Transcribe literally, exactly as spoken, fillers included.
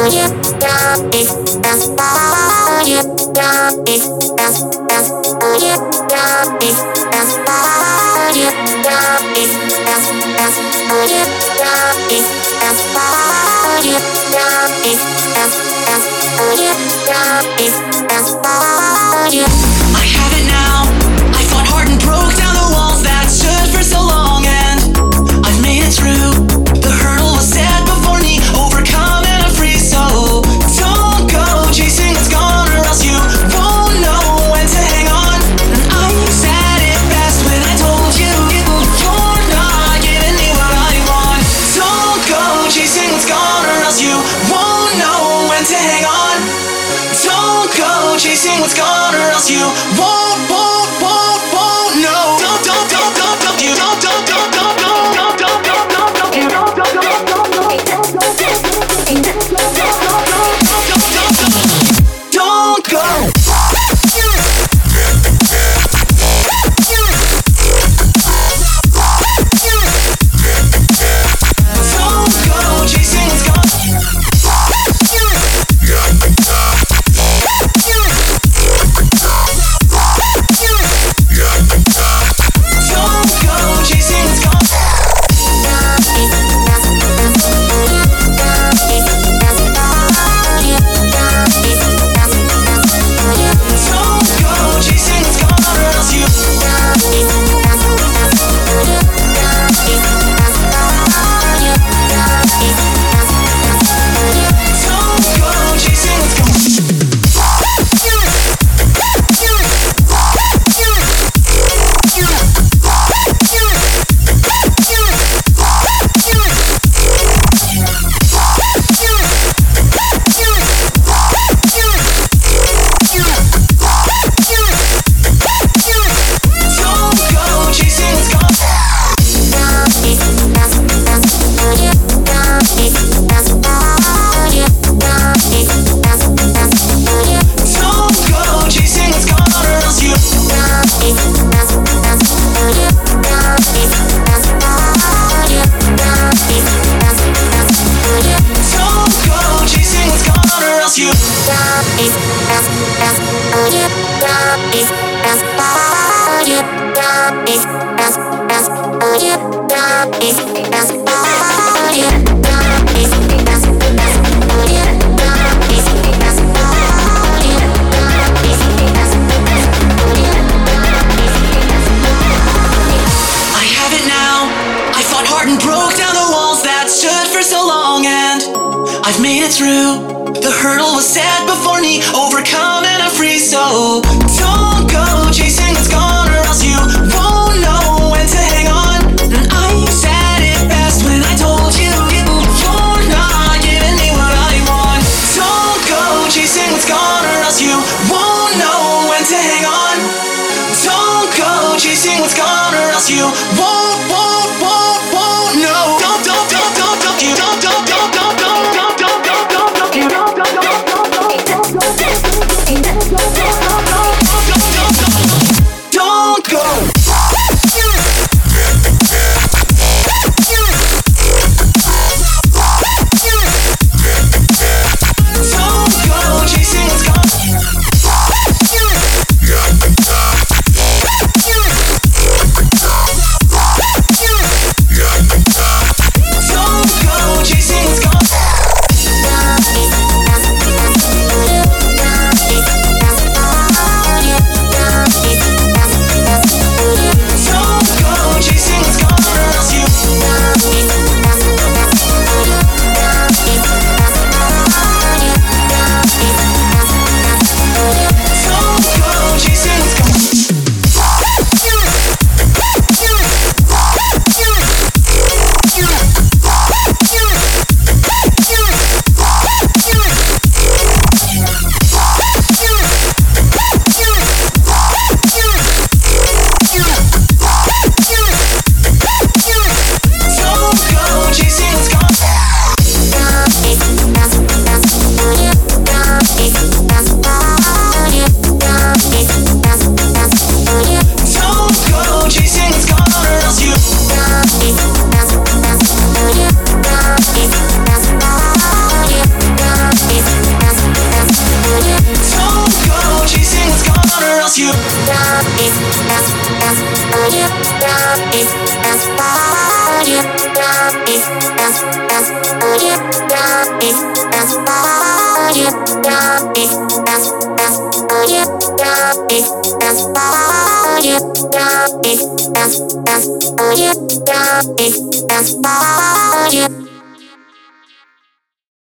have it now. I fought hard and broke down the walls that stood for so long, and I've made it through. The hurdle was set before me, overcome and I'm free. So don't go chasing what's gone, or else you won't know when to hang on. And I said it best when I told you you're not giving me what I want. Don't go chasing what's gone, or else you won't know when to hang on. Don't go chasing what's gone, or else you won't, won't, won't, won't know. Don't, don't, don't, don't, don't, you don't, don't, don't, don't, don't, don't, don't, don't, don't, you don't, don't, don't, don't, don't, don't go. I've made it through. The hurdle was set before me, overcome and I'm free. So don't go chasing what's gone, or else you won't know when to hang on. And I said it best when I told you you're not giving me what I want. Don't go chasing what's gone, or else you won't know when to hang on. Don't go chasing what's gone, or else you won't, won't, won't, won't know. Don't, don't, don't, don't, don't, you don't, don't, don't, don't, don't, don't. you.